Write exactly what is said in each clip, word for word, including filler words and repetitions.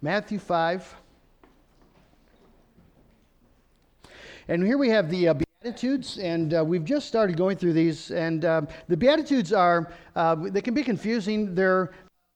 Matthew five. And here we have the uh, Beatitudes, and uh, we've just started going through these. And uh, the Beatitudes are, uh, they can be confusing. They're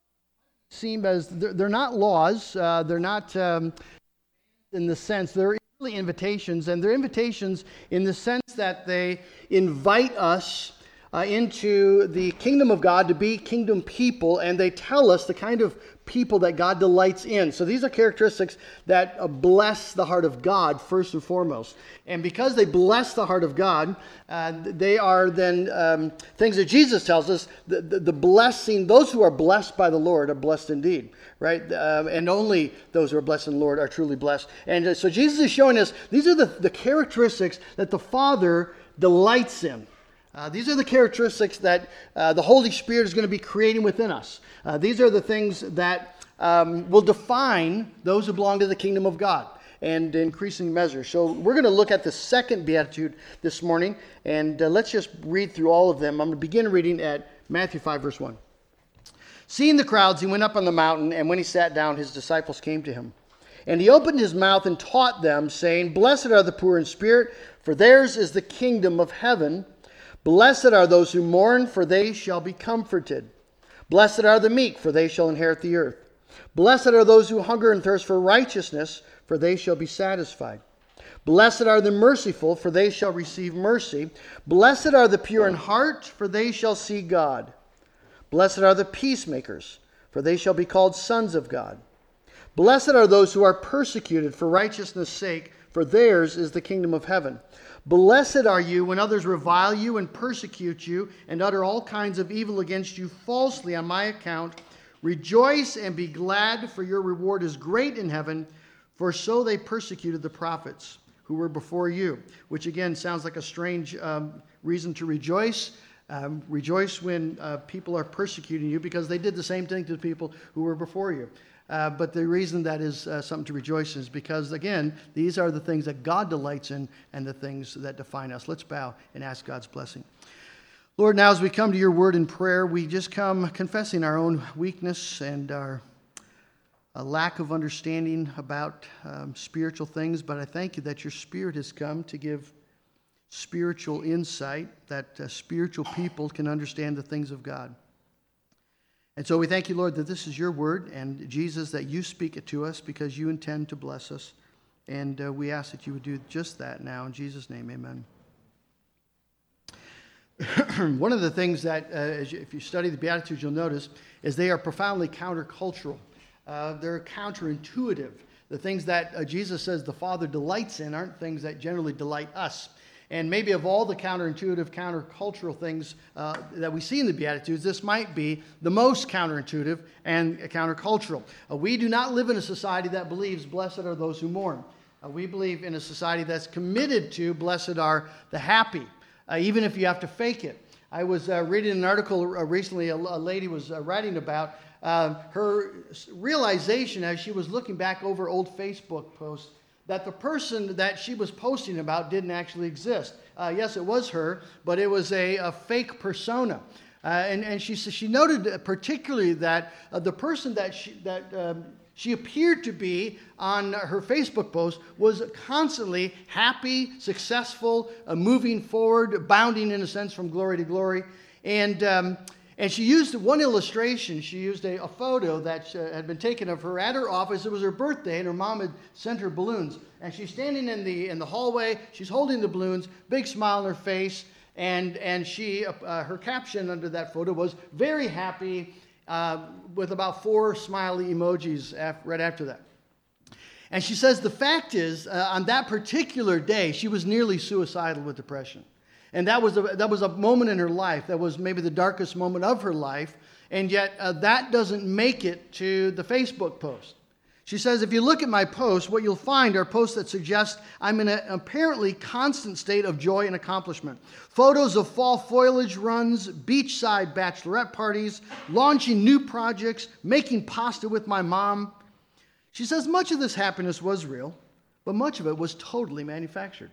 seem as, they're, they're not laws. Uh, they're not um, in the sense, they're really invitations. And they're invitations in the sense that they invite us uh, into the kingdom of God to be kingdom people, and they tell us the kind of people that God delights in. So these are characteristics that uh, bless the heart of God first and foremost. And because they bless the heart of God, uh, they are then um, things that Jesus tells us, the, the, the blessing, those who are blessed by the Lord are blessed indeed, right? Um, and only those who are blessed in the Lord are truly blessed. And uh, so Jesus is showing us, these are the, the characteristics that the Father delights in. Uh, these are the characteristics that uh, the Holy Spirit is going to be creating within us. Uh, these are the things that um, will define those who belong to the kingdom of God and increasing measure. So we're going to look at the second beatitude this morning, and uh, let's just read through all of them. I'm going to begin reading at Matthew five, verse one. Seeing the crowds, he went up on the mountain, and when he sat down, his disciples came to him. And he opened his mouth and taught them, saying, Blessed are the poor in spirit, for theirs is the kingdom of heaven. Blessed are those who mourn, for they shall be comforted. Blessed are the meek, for they shall inherit the earth. Blessed are those who hunger and thirst for righteousness, for they shall be satisfied. Blessed are the merciful, for they shall receive mercy. Blessed are the pure in heart, for they shall see God. Blessed are the peacemakers, for they shall be called sons of God. Blessed are those who are persecuted for righteousness' sake, for theirs is the kingdom of heaven. Blessed are you when others revile you and persecute you and utter all kinds of evil against you falsely on my account. Rejoice and be glad, for your reward is great in heaven, for so they persecuted the prophets who were before you. Which again sounds like a strange um, reason to rejoice. Um, rejoice when uh, people are persecuting you, because they did the same thing to the people who were before you. Uh, but the reason that is uh, something to rejoice is because, again, these are the things that God delights in and the things that define us. Let's bow and ask God's blessing. Lord, now as we come to your word in prayer, we just come confessing our own weakness and our a lack of understanding about um, spiritual things. But I thank you that your Spirit has come to give spiritual insight, that uh, spiritual people can understand the things of God. And so we thank you, Lord, that this is your word, and Jesus, that you speak it to us because you intend to bless us. And uh, we ask that you would do just that now. In Jesus' name, amen. One of the things that, uh, as you, if you study the Beatitudes, you'll notice, is they are profoundly countercultural. Uh, they're counterintuitive. The things that uh, Jesus says the Father delights in aren't things that generally delight us. And maybe of all the counterintuitive, countercultural things uh, that we see in the Beatitudes, this might be the most counterintuitive and countercultural. Uh, we do not live in a society that believes blessed are those who mourn. Uh, we believe in a society that's committed to blessed are the happy, uh, even if you have to fake it. I was uh, reading an article uh, recently, a, a lady was uh, writing about uh, her realization as she was looking back over old Facebook posts that the person that she was posting about didn't actually exist. Uh, yes, it was her, but it was a, a fake persona. Uh, and, and she she noted particularly that uh, the person that she that um, she appeared to be on her Facebook post was constantly happy, successful, uh, moving forward, bounding in a sense from glory to glory. And um, And she used one illustration. She used a, a photo that uh, had been taken of her at her office. It was her birthday, and her mom had sent her balloons. And she's standing in the in the hallway. She's holding the balloons, big smile on her face. And and she uh, her caption under that photo was "very happy," uh, with about four smiley emojis af- right after that. And she says the fact is, uh, on that particular day, she was nearly suicidal with depression. And that was a, that was a moment in her life that was maybe the darkest moment of her life. And yet uh, that doesn't make it to the Facebook post. She says, if you look at my posts, what you'll find are posts that suggest I'm in an apparently constant state of joy and accomplishment. Photos of fall foliage runs, beachside bachelorette parties, launching new projects, making pasta with my mom. She says much of this happiness was real, but much of it was totally manufactured.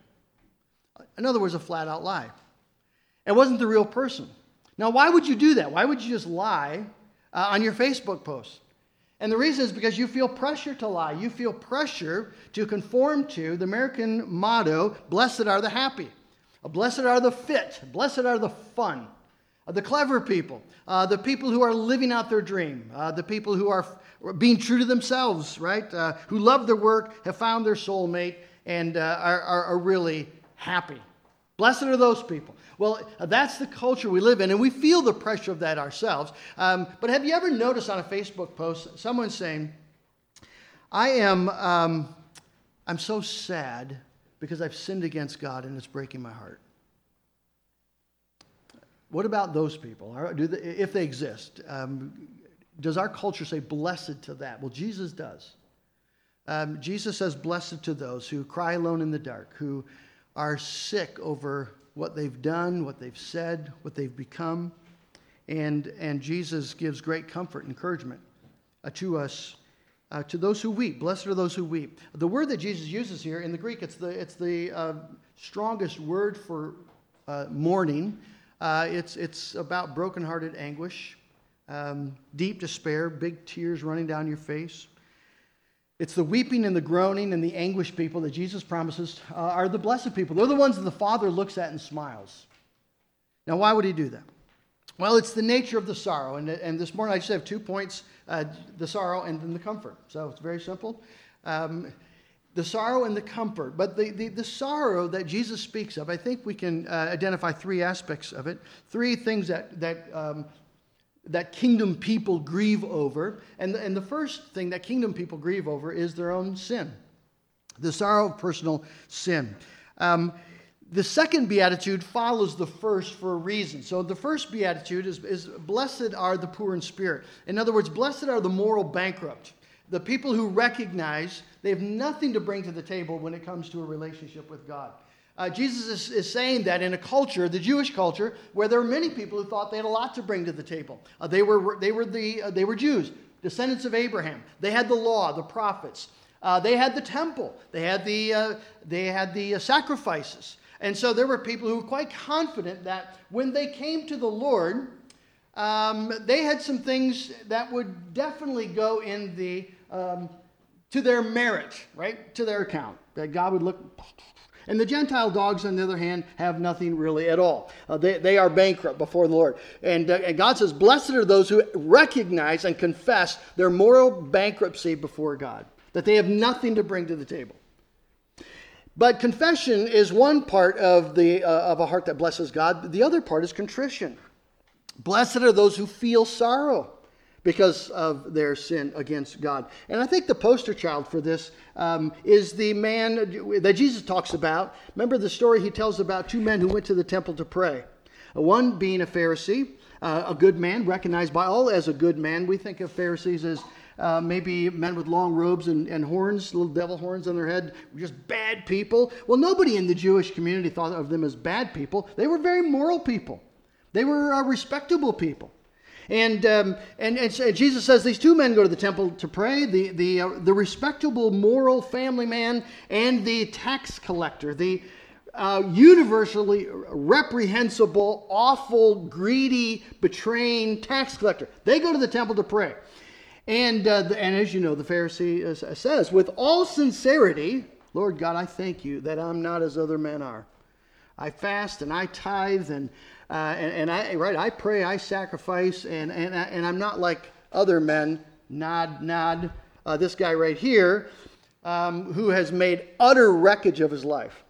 In other words, a flat-out lie. It wasn't the real person. Now, why would you do that? Why would you just lie uh, on your Facebook post? And the reason is because you feel pressure to lie. You feel pressure to conform to the American motto, blessed are the happy. Blessed are the fit. Blessed are the fun. Uh, the clever people. Uh, the people who are living out their dream. Uh, the people who are f- being true to themselves, right? Uh, who love their work, have found their soulmate, and uh, are, are, are really happy. Blessed are those people. Well, that's the culture we live in, and we feel the pressure of that ourselves. Um, but have you ever noticed on a Facebook post someone saying, I am um, I'm so sad because I've sinned against God and it's breaking my heart? What about those people? Are, do they, if they exist, um, does our culture say blessed to that? Well, Jesus does. Um, Jesus says blessed to those who cry alone in the dark, who are sick over what they've done, what they've said, what they've become. And, and Jesus gives great comfort and encouragement uh, to us, uh, to those who weep. Blessed are those who weep. The word that Jesus uses here in the Greek, it's the, it's the uh, strongest word for uh, mourning. Uh, it's, it's about brokenhearted anguish, um, deep despair, big tears running down your face. It's the weeping and the groaning and the anguished people that Jesus promises uh, are the blessed people. They're the ones that the Father looks at and smiles. Now, why would he do that? Well, it's the nature of the sorrow. And, and this morning I just have two points, uh, the sorrow and then the comfort. So it's very simple. Um, the sorrow and the comfort. But the, the, the sorrow that Jesus speaks of, I think we can uh, identify three aspects of it. Three things that, that um, that kingdom people grieve over. And, and the first thing that kingdom people grieve over is their own sin, the sorrow of personal sin. Um, the second beatitude follows the first for a reason. So the first beatitude is, is blessed are the poor in spirit. In other words, blessed are the moral bankrupt, the people who recognize they have nothing to bring to the table when it comes to a relationship with God. Uh, Jesus is, is saying that in a culture, the Jewish culture, where there were many people who thought they had a lot to bring to the table. Uh, they were they were the uh, they were Jews, descendants of Abraham. They had the law, the prophets. Uh, they had the temple. They had the uh, they had the uh, sacrifices. And so there were people who were quite confident that when they came to the Lord, um, they had some things that would definitely go in the um, to their merit, right, to their account. That God would look. And the Gentile dogs, on the other hand, have nothing really at all. Uh, they, they are bankrupt before the Lord. And, uh, and God says, blessed are those who recognize and confess their moral bankruptcy before God, that they have nothing to bring to the table. But confession is one part of, the, uh, of a heart that blesses God. The other part is contrition. Blessed are those who feel sorrow because of their sin against God. And I think the poster child for this um, is the man that Jesus talks about. Remember the story he tells about two men who went to the temple to pray. One being a Pharisee, uh, a good man, recognized by all as a good man. We think of Pharisees as uh, maybe men with long robes and, and horns, little devil horns on their head, just bad people. Well, nobody in the Jewish community thought of them as bad people. They were very moral people. They were uh, respectable people. And, um, and and so Jesus says these two men go to the temple to pray, the the uh, the respectable, moral family man and the tax collector, the uh, universally reprehensible, awful, greedy, betraying tax collector. They go to the temple to pray. And, uh, the, and as you know, the Pharisee uh, says, with all sincerity, Lord God, I thank you that I'm not as other men are. I fast and I tithe and Uh, and, and I, right, I pray, I sacrifice, and and and I'm not like other men. Nod, nod. Uh, this guy right here, um, who has made utter wreckage of his life.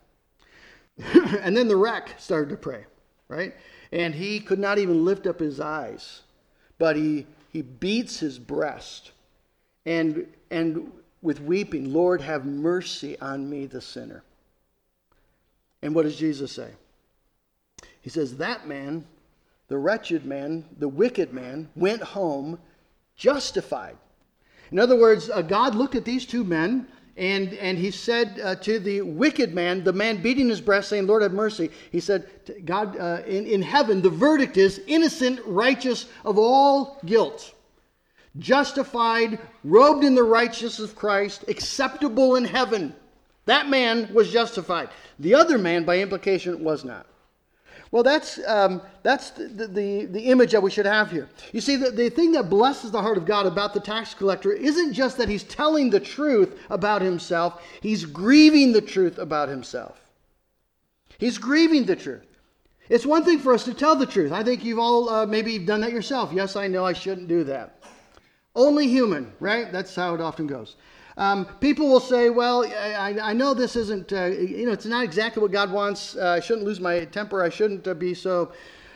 And then the wreck started to pray, right? And he could not even lift up his eyes, but he he beats his breast, and and with weeping, Lord, have mercy on me, the sinner. And what does Jesus say? He says, that man, the wretched man, the wicked man, went home justified. In other words, uh, God looked at these two men, and, and he said uh, to the wicked man, the man beating his breast, saying, Lord, have mercy. He said, God, uh, in, in heaven, the verdict is innocent, righteous of all guilt. Justified, robed in the righteousness of Christ, acceptable in heaven. That man was justified. The other man, by implication, was not. Well, that's um, that's the, the, the image that we should have here. You see, the, the thing that blesses the heart of God about the tax collector isn't just that he's telling the truth about himself. He's grieving the truth about himself. He's grieving the truth. It's one thing for us to tell the truth. I think you've all uh, maybe done that yourself. Yes, I know I shouldn't do that. Only human, right? That's how it often goes. Um, people will say, well, I, I know this isn't, uh, you know, it's not exactly what God wants. Uh, I shouldn't lose my temper. I shouldn't uh, be so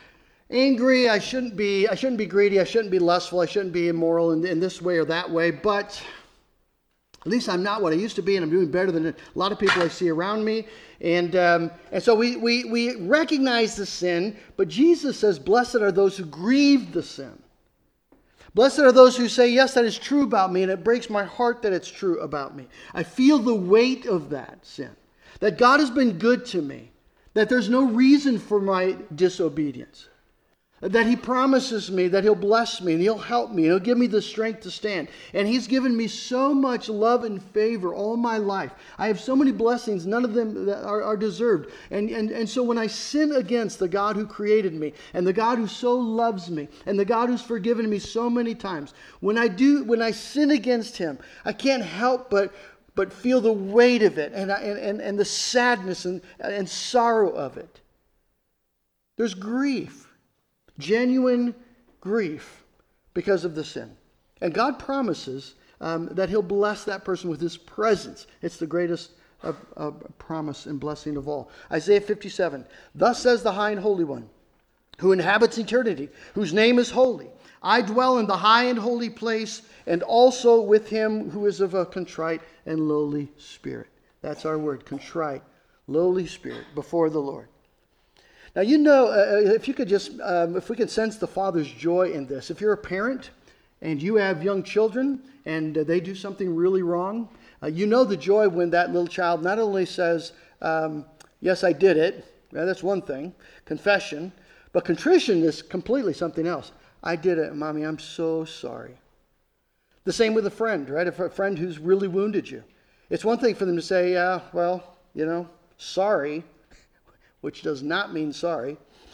angry. I shouldn't be, I shouldn't be greedy. I shouldn't be lustful. I shouldn't be immoral in, in this way or that way. But at least I'm not what I used to be, and I'm doing better than a lot of people I see around me. And um, and so we, we, we recognize the sin, but Jesus says, blessed are those who grieve the sin. Blessed are those who say, yes, that is true about me, and it breaks my heart that it's true about me. I feel the weight of that sin, that God has been good to me, that there's no reason for my disobedience, that he promises me that he'll bless me and he'll help me and he'll give me the strength to stand. And he's given me so much love and favor all my life. I have so many blessings, none of them that are, are deserved. And, and, and so when I sin against the God who created me and the God who so loves me and the God who's forgiven me so many times, when I do, when I sin against him, I can't help but but feel the weight of it and, and, and, and the sadness and, and sorrow of it. There's grief. Genuine grief because of the sin. And God promises um, that he'll bless that person with his presence. It's the greatest uh, uh, promise and blessing of all. Isaiah fifty-seven, thus says the high and holy one, who inhabits eternity, whose name is holy. I dwell in the high and holy place, and also with him who is of a contrite and lowly spirit. That's our word, contrite, lowly spirit, before the Lord. Now, you know, uh, if you could just, um, if we could sense the Father's joy in this. If you're a parent and you have young children and uh, they do something really wrong, uh, you know the joy when that little child not only says, um, yes, I did it. Well, that's one thing, confession. But contrition is completely something else. I did it, Mommy, I'm so sorry. The same with a friend, right? If a friend who's really wounded you. It's one thing for them to say, yeah, well, you know, sorry, which does not mean sorry.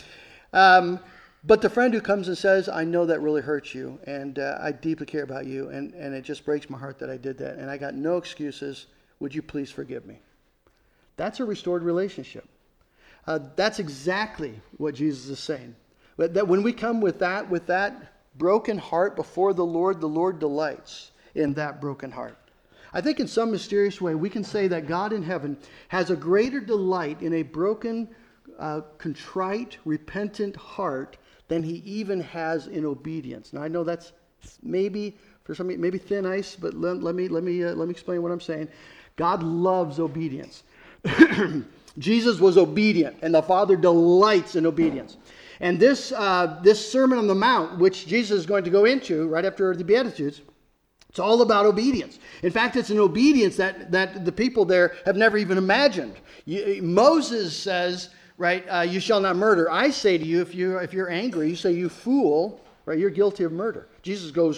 Um, but the friend who comes and says, I know that really hurts you, and uh, I deeply care about you, and, and it just breaks my heart that I did that, and I got no excuses. Would you please forgive me? That's a restored relationship. Uh, that's exactly what Jesus is saying. But that when we come with that, with that broken heart before the Lord, the Lord delights in that broken heart. I think in some mysterious way we can say that God in heaven has a greater delight in a broken, uh, contrite, repentant heart than he even has in obedience. Now I know that's maybe for some maybe thin ice, but let, let me let me uh, let me explain what I'm saying. God loves obedience. Jesus was obedient, and the Father delights in obedience. And this uh, this Sermon on the Mount, which Jesus is going to go into right after the Beatitudes, it's all about obedience. In fact, it's an obedience that, that the people there have never even imagined. You, Moses says, right, uh, you shall not murder. I say to you, if, you, if you're angry, you say, you fool, right, you're guilty of murder. Jesus goes,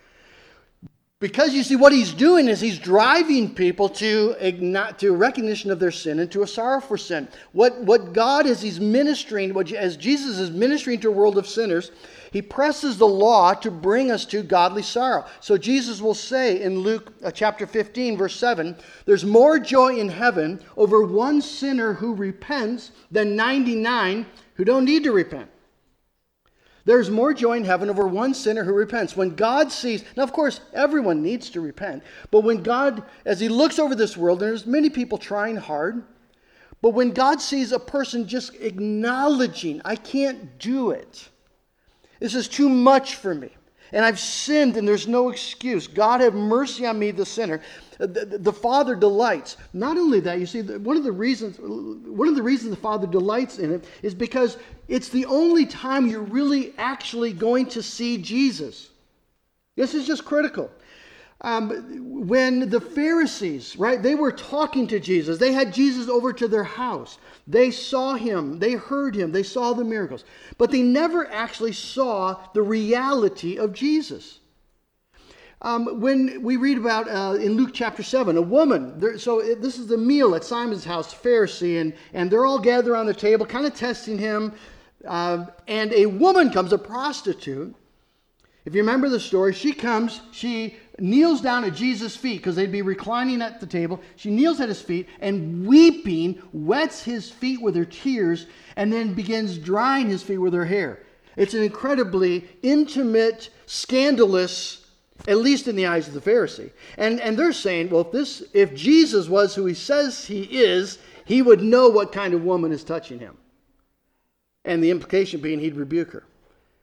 because you see what he's doing is he's driving people to igno- to recognition of their sin and to a sorrow for sin. What, what God is, he's ministering, what, as Jesus is ministering to a world of sinners, he presses the law to bring us to godly sorrow. So Jesus will say in Luke uh, chapter fifteen, verse seven, there's more joy in heaven over one sinner who repents than ninety-nine who don't need to repent. There's more joy in heaven over one sinner who repents. When God sees, now of course everyone needs to repent, but when God, as he looks over this world, and there's many people trying hard, but when God sees a person just acknowledging, I can't do it. This is too much for me. And I've sinned and there's no excuse. God have mercy on me, the sinner. The, the, the Father delights. Not only that, you see, one of the reasons one of the reasons the Father delights in it is because it's the only time you're really actually going to see Jesus. This is just critical. Um, when the Pharisees, right, they were talking to Jesus. They had Jesus over to their house. They saw him. They heard him. They saw the miracles. But they never actually saw the reality of Jesus. Um, when we read about uh, in Luke chapter seven, a woman, there, so it, this is the meal at Simon's house, Pharisee, and, and they're all gathered around the table, kind of testing him. Uh, and a woman comes, a prostitute. If you remember the story, she comes, she kneels down at Jesus' feet because they'd be reclining at the table. She kneels at his feet and weeping, wets his feet with her tears, and then begins drying his feet with her hair. It's an incredibly intimate, scandalous, at least in the eyes of the Pharisee. And, and they're saying, well, if, this, if Jesus was who he says he is, he would know what kind of woman is touching him. And the implication being he'd rebuke her.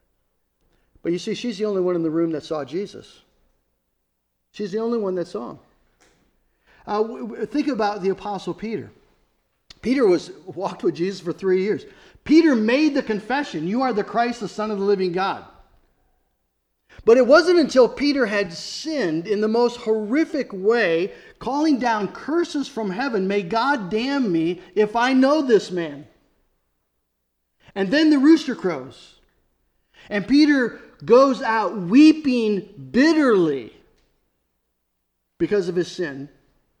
But you see, she's the only one in the room that saw Jesus. She's the only one that saw him. Uh, think about the Apostle Peter. Peter was walked with Jesus for three years. Peter made the confession, "You are the Christ, the Son of the living God." But it wasn't until Peter had sinned in the most horrific way, calling down curses from heaven, "May God damn me if I know this man." And then the rooster crows. And Peter goes out weeping bitterly because of his sin.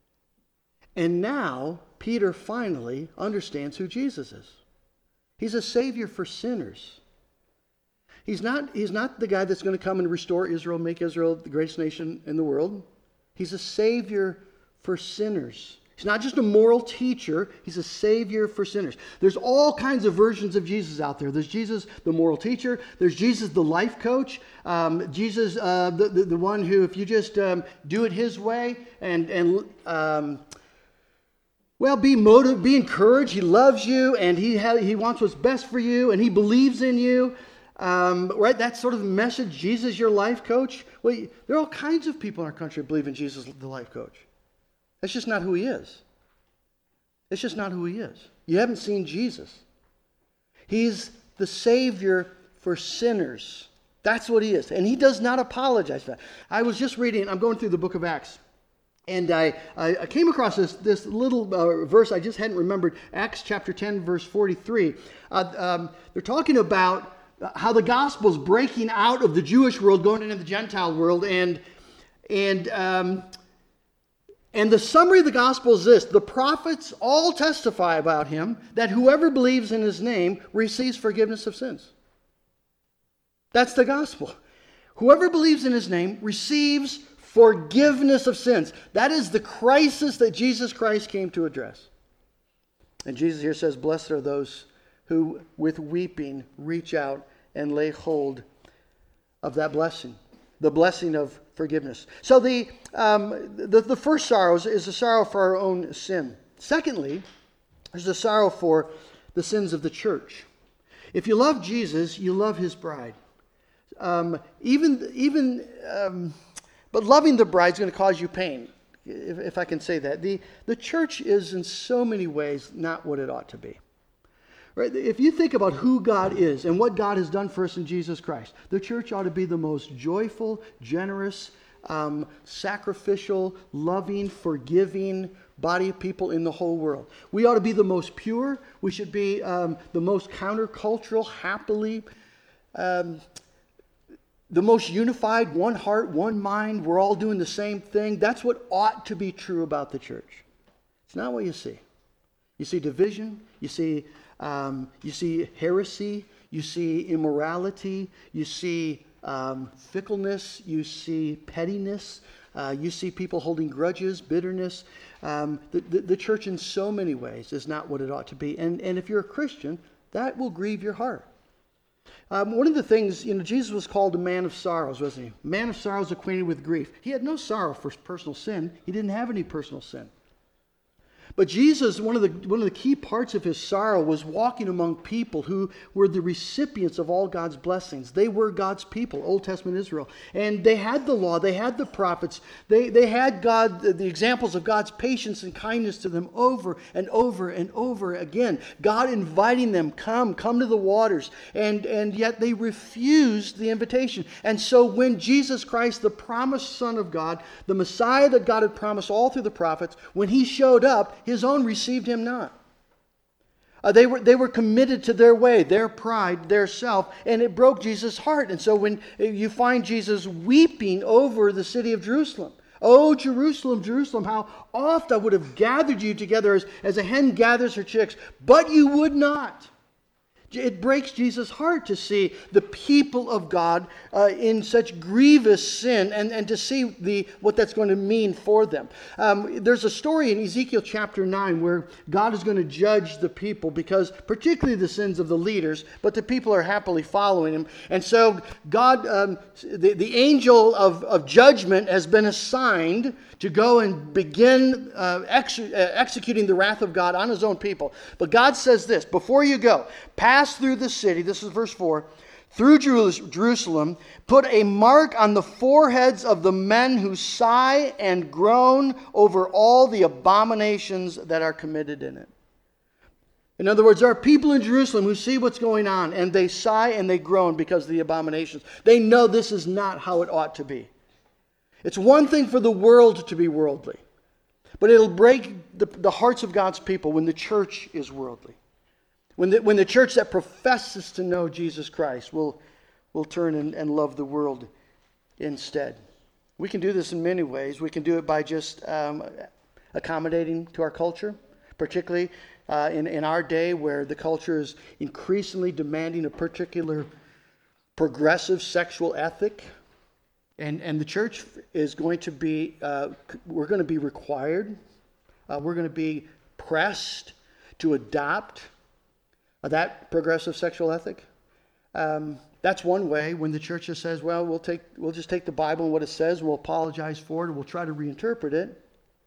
And now Peter finally understands who Jesus is. He's a savior for sinners. He's not, he's not the guy that's going to come and restore Israel, make Israel the greatest nation in the world. He's a savior for sinners. He's not just a moral teacher. He's a savior for sinners. There's all kinds of versions of Jesus out there. There's Jesus, the moral teacher. There's Jesus, the life coach. Um, Jesus, uh, the, the, the one who, if you just um, do it his way and, and um, well, be motivated, be encouraged. He loves you, and he, ha- he wants what's best for you, and he believes in you. Um, right? That's sort of the message. Jesus, your life coach. Well, there are all kinds of people in our country who believe in Jesus, the life coach. That's just not who he is. It's just not who he is. You haven't seen Jesus. He's the Savior for sinners. That's what he is. And he does not apologize for that. I was just reading, I'm going through the book of Acts. And I, I came across this, this little uh, verse I just hadn't remembered. Acts chapter ten, verse forty-three. Uh, um, they're talking about how the gospel's breaking out of the Jewish world, going into the Gentile world. And, and, um, and the summary of the gospel is this: the prophets all testify about him, that whoever believes in his name receives forgiveness of sins. That's the gospel. Whoever believes in his name receives forgiveness of sins. That is the crisis that Jesus Christ came to address. And Jesus here says, "Blessed are those who with weeping reach out and lay hold of that blessing." The blessing of forgiveness. So the, um, the, the first sorrow is, is the sorrow for our own sin. Secondly, there's the sorrow for the sins of the church. If you love Jesus, you love his bride. Um, even, even, um, but loving the bride is going to cause you pain, if, if I can say that. The, the church is in so many ways not what it ought to be. Right? If you think about who God is and what God has done for us in Jesus Christ, the church ought to be the most joyful, generous, um, sacrificial, loving, forgiving body of people in the whole world. We ought to be the most pure. We should be um, the most countercultural, happily, um, the most unified, one heart, one mind. We're all doing the same thing. That's what ought to be true about the church. It's not what you see. You see division. You see Um, you see heresy, you see immorality, you see um, fickleness, you see pettiness, uh, you see people holding grudges, bitterness. Um, the, the, the church in so many ways is not what it ought to be. And, and if you're a Christian, that will grieve your heart. Um, one of the things, you know, Jesus was called a man of sorrows, wasn't he? Man of sorrows, acquainted with grief. He had no sorrow for personal sin. He didn't have any personal sin. But Jesus, one of the one of the key parts of his sorrow was walking among people who were the recipients of all God's blessings. They were God's people, Old Testament Israel. And they had the law, they had the prophets, they, they had God, the examples of God's patience and kindness to them over and over and over again. God inviting them, come, come to the waters. And, and yet they refused the invitation. And so when Jesus Christ, the promised Son of God, the Messiah that God had promised all through the prophets, when he showed up, his own received him not. Uh, they were they were committed to their way, their pride, their self, and it broke Jesus' heart. And so when you find Jesus weeping over the city of Jerusalem, "Oh, Jerusalem, Jerusalem, how oft I would have gathered you together as, as a hen gathers her chicks, but you would not." It breaks Jesus' heart to see the people of God uh, in such grievous sin, and, and to see the what that's going to mean for them. Um, there's a story in Ezekiel chapter nine where God is going to judge the people, because particularly the sins of the leaders, but the people are happily following him. And so God, um, the, the angel of, of judgment has been assigned to go and begin uh, ex- uh, executing the wrath of God on his own people. But God says this: before you go, pass through the city, this is verse four, through Jerusalem, put a mark on the foreheads of the men who sigh and groan over all the abominations that are committed in it. In other words, there are people in Jerusalem who see what's going on, and they sigh and they groan because of the abominations. They know this is not how it ought to be. It's one thing for the world to be worldly, but it'll break the, the hearts of God's people when the church is worldly. When the, when the church that professes to know Jesus Christ will, will turn and, and love the world instead. We can do this in many ways. We can do it by just um, accommodating to our culture, particularly uh, in, in our day where the culture is increasingly demanding a particular progressive sexual ethic. And, and the church is going to be, uh, we're going to be required, uh, we're going to be pressed to adopt that progressive sexual ethic. Um, that's one way, when the church just says, well, we'll take, we'll just take the Bible and what it says, we'll apologize for it, and we'll try to reinterpret it.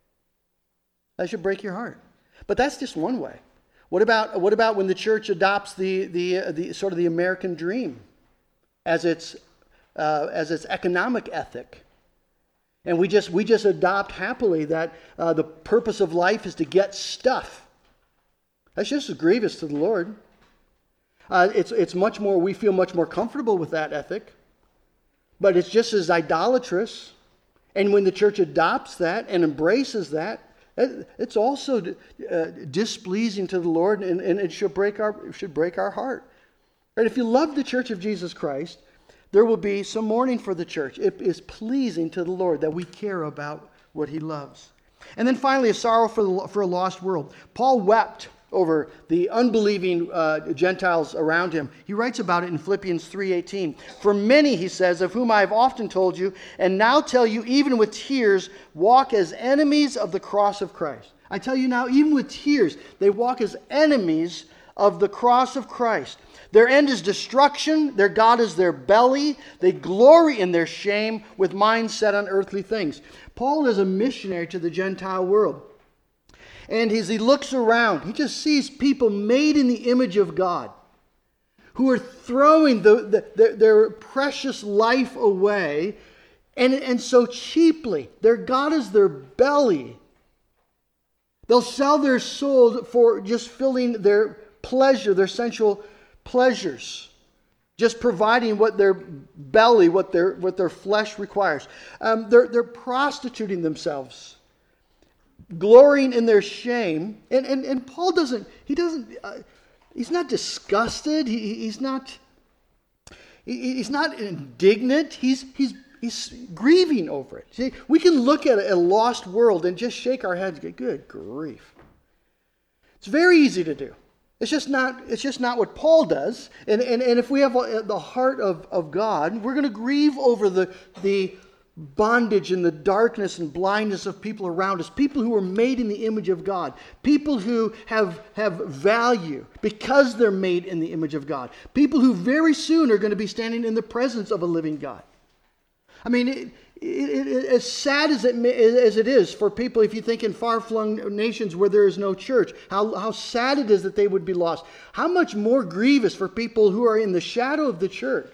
That should break your heart. But that's just one way. What about what about when the church adopts the the, uh, the sort of the American dream as its uh, as its economic ethic? And we just we just adopt happily that uh, the purpose of life is to get stuff. That's just as grievous to the Lord. Uh, it's it's much more, we feel much more comfortable with that ethic, but it's just as idolatrous. And when the church adopts that and embraces that, it's also uh, displeasing to the Lord, and, and it should break our it should break our heart. Right? If you love the church of Jesus Christ, there will be some mourning for the church. It is pleasing to the Lord that we care about what He loves. And then finally, a sorrow for the, for a lost world. Paul wept over the unbelieving uh, Gentiles around him. He writes about it in Philippians three eighteen. For many, he says, of whom I have often told you, and now tell you even with tears, walk as enemies of the cross of Christ. I tell you now, even with tears, they walk as enemies of the cross of Christ. Their end is destruction. Their God is their belly. They glory in their shame with minds set on earthly things. Paul is a missionary to the Gentile world. And as he looks around, he just sees people made in the image of God who are throwing the, the, their, their precious life away, and, and so cheaply. Their God is their belly. They'll sell their soul for just filling their pleasure, their sensual pleasures, just providing what their belly, what their what their flesh requires. Um, they're they're prostituting themselves, glorying in their shame. And and, and Paul doesn't, he doesn't, uh, he's not disgusted. He, he's not, he, he's not indignant. He's, he's, he's grieving over it. See, we can look at a lost world and just shake our heads and go, good grief. It's very easy to do. It's just not, it's just not what Paul does. And, and, and if we have the heart of, of God, we're going to grieve over the, the bondage and the darkness and blindness of people around us, people who are made in the image of God, people who have, have value because they're made in the image of God, people who very soon are going to be standing in the presence of a living God. I mean, it, it, it, as sad as it, as it is for people, if you think in far-flung nations where there is no church, how, how sad it is that they would be lost. How much more grievous for people who are in the shadow of the church.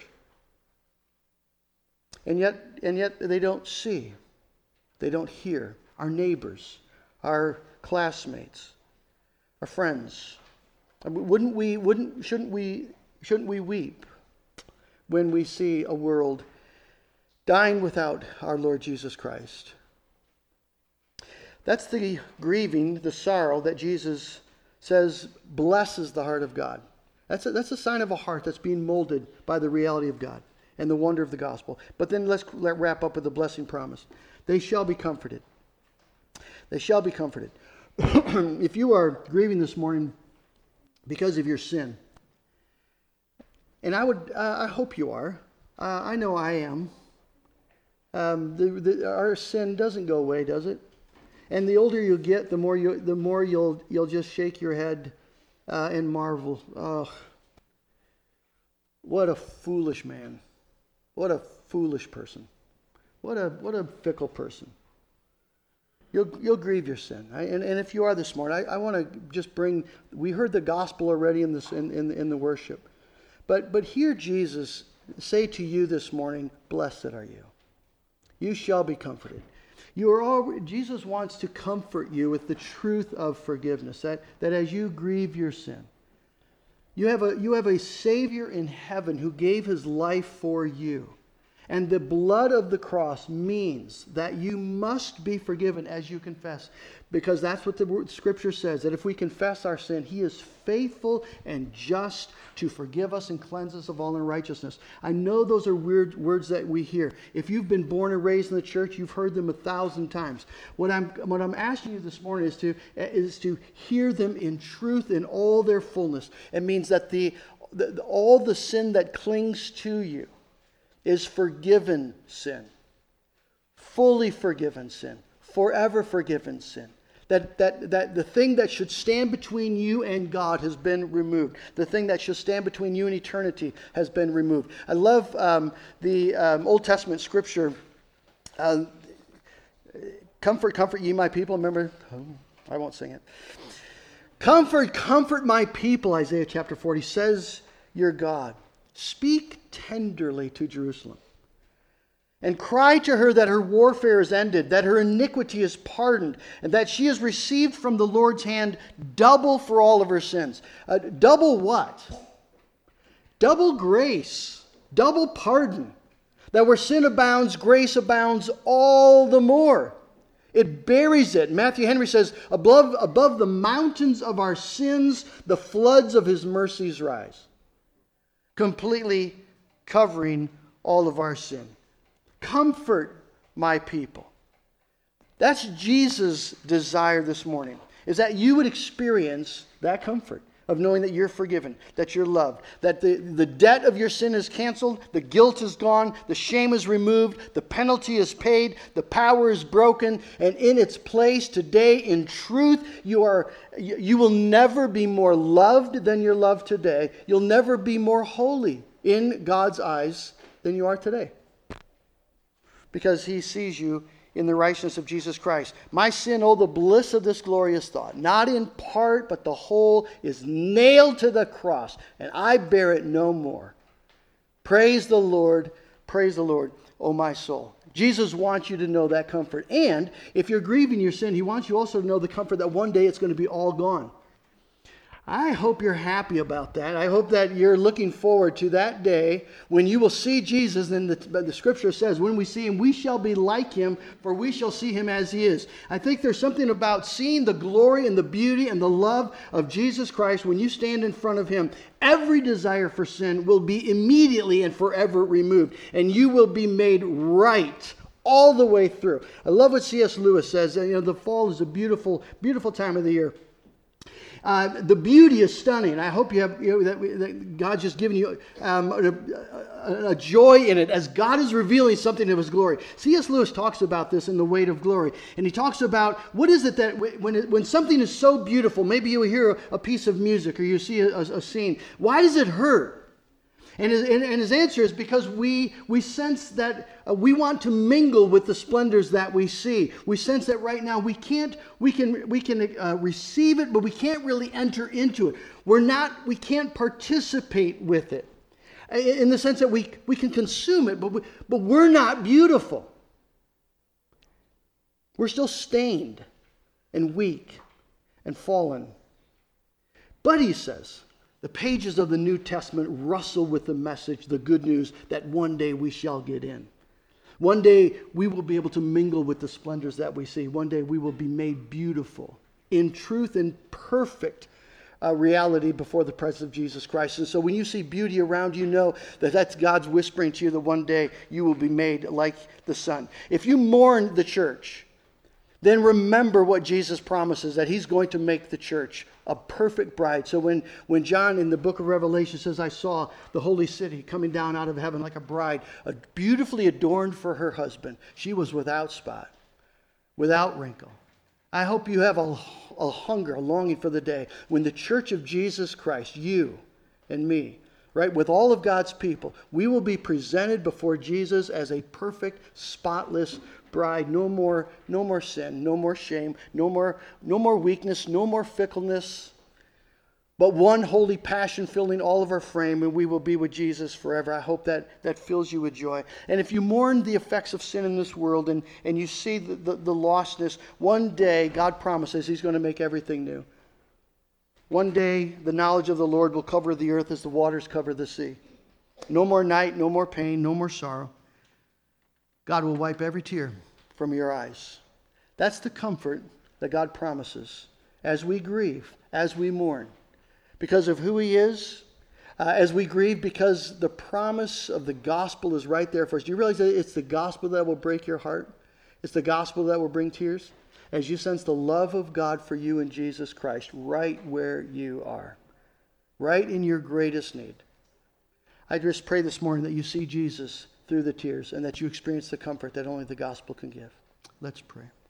And yet, and yet they don't see, they don't hear. Our neighbors, our classmates, our friends. Wouldn't we? Wouldn't? Shouldn't we? Shouldn't we weep when we see a world dying without our Lord Jesus Christ? That's the grieving, the sorrow that Jesus says, blesses the heart of God. That's a, that's a sign of a heart that's being molded by the reality of God and the wonder of the gospel. But then let's let wrap up with the blessing promise. They shall be comforted. They shall be comforted. If you are grieving this morning because of your sin, and I would, uh, I hope you are. Uh, I know I am. Um, the, the, our sin doesn't go away, does it? And the older you get, the more you, the more you'll you'll just shake your head uh, and marvel. Oh, what a foolish man! What a foolish person! What a what a fickle person! You'll you'll grieve your sin, I, and and if you are this morning, I, I want to just bring. We heard the gospel already in this in, in in the worship, but but hear Jesus say to you this morning, "Blessed are you. You shall be comforted." You are all, Jesus wants to comfort you with the truth of forgiveness, that, that as you grieve your sin, you have, a, you have a Savior in heaven who gave his life for you. And the blood of the cross means that you must be forgiven as you confess. Because that's what the Scripture says, that if we confess our sin, he is faithful and just to forgive us and cleanse us of all unrighteousness. I know those are weird words that we hear. If you've been born and raised in the church, you've heard them a thousand times. What I'm, what I'm asking you this morning is to, is to hear them in truth in all their fullness. It means that the, the all the sin that clings to you is forgiven sin. Fully forgiven sin. Forever forgiven sin. That, that, that the thing that should stand between you and God has been removed. The thing that should stand between you and eternity has been removed. I love um, the um, Old Testament scripture. Uh, comfort, comfort ye my people. Remember? Oh, I won't sing it. Comfort, comfort my people, Isaiah chapter forty, says your God. Speak tenderly to Jerusalem. And cry to her that her warfare is ended, that her iniquity is pardoned, and that she has received from the Lord's hand double for all of her sins. Uh, double what? Double grace, double pardon. That where sin abounds, grace abounds all the more. It buries it. Matthew Henry says, above, above the mountains of our sins, the floods of his mercies rise. Completely covering all of our sin. Comfort my people. That's Jesus' desire this morning, is that you would experience that comfort of knowing that you're forgiven, that you're loved, that the, the debt of your sin is canceled, the guilt is gone, the shame is removed, the penalty is paid, the power is broken, and in its place today, in truth, you are you, you will never be more loved than you're loved today. You'll never be more holy in God's eyes than you are today. Because he sees you in the righteousness of Jesus Christ. My sin, oh, the bliss of this glorious thought. Not in part, but the whole is nailed to the cross, and I bear it no more. Praise the Lord, praise the Lord, oh my soul. Jesus wants you to know that comfort. And if you're grieving your sin, he wants you also to know the comfort that one day it's going to be all gone. I hope you're happy about that. I hope that you're looking forward to that day when you will see Jesus. And the, the scripture says, when we see him, we shall be like him, for we shall see him as he is. I think there's something about seeing the glory and the beauty and the love of Jesus Christ when you stand in front of him. Every desire for sin will be immediately and forever removed, and you will be made right all the way through. I love what C S Lewis says. You know, the fall is a beautiful, beautiful time of the year. Uh, the beauty is stunning. I hope you have, you know, that, we, that God's just given you um, a, a, a joy in it as God is revealing something of his glory. C S Lewis talks about this in The Weight of Glory. And he talks about what is it that when, it, when something is so beautiful, maybe you hear a, a piece of music or you see a, a, a scene, why does it hurt? And his, and, and his answer is because we, we sense that uh, we want to mingle with the splendors that we see. We sense that right now we can't, we can, we can uh, receive it, but we can't really enter into it. We're not, we can't participate with it in the sense that we, we can consume it, but, we, but we're not beautiful. We're still stained and weak and fallen. But he says, the pages of the New Testament rustle with the message, the good news, that one day we shall get in. One day we will be able to mingle with the splendors that we see. One day we will be made beautiful in truth and perfect uh, reality before the presence of Jesus Christ. And so when you see beauty around you, know that that's God's whispering to you that one day you will be made like the Son. If you mourn the church, then remember what Jesus promises, that he's going to make the church a perfect bride. So when, when John in the book of Revelation says, I saw the holy city coming down out of heaven like a bride, a beautifully adorned for her husband, she was without spot, without wrinkle. I hope you have a, a hunger, a longing for the day when the church of Jesus Christ, you and me, right, with all of God's people, we will be presented before Jesus as a perfect, spotless bride. No more, no more sin, no more shame, no more, no more weakness, no more fickleness, but one holy passion filling all of our frame, and we will be with Jesus forever. I hope that that fills you with joy. And if you mourn the effects of sin in this world and, and you see the, the, the lostness, one day God promises he's going to make everything new. One day the knowledge of the Lord will cover the earth as the waters cover the sea. No more night, no more pain, no more sorrow. God will wipe every tear from your eyes. That's the comfort that God promises as we grieve, as we mourn, because of who he is, uh, as we grieve because the promise of the gospel is right there for us. Do you realize that it's the gospel that will break your heart? It's the gospel that will bring tears? As you sense the love of God for you in Jesus Christ right where you are, right in your greatest need. I just pray this morning that you see Jesus through the tears and that you experience the comfort that only the gospel can give. Let's pray.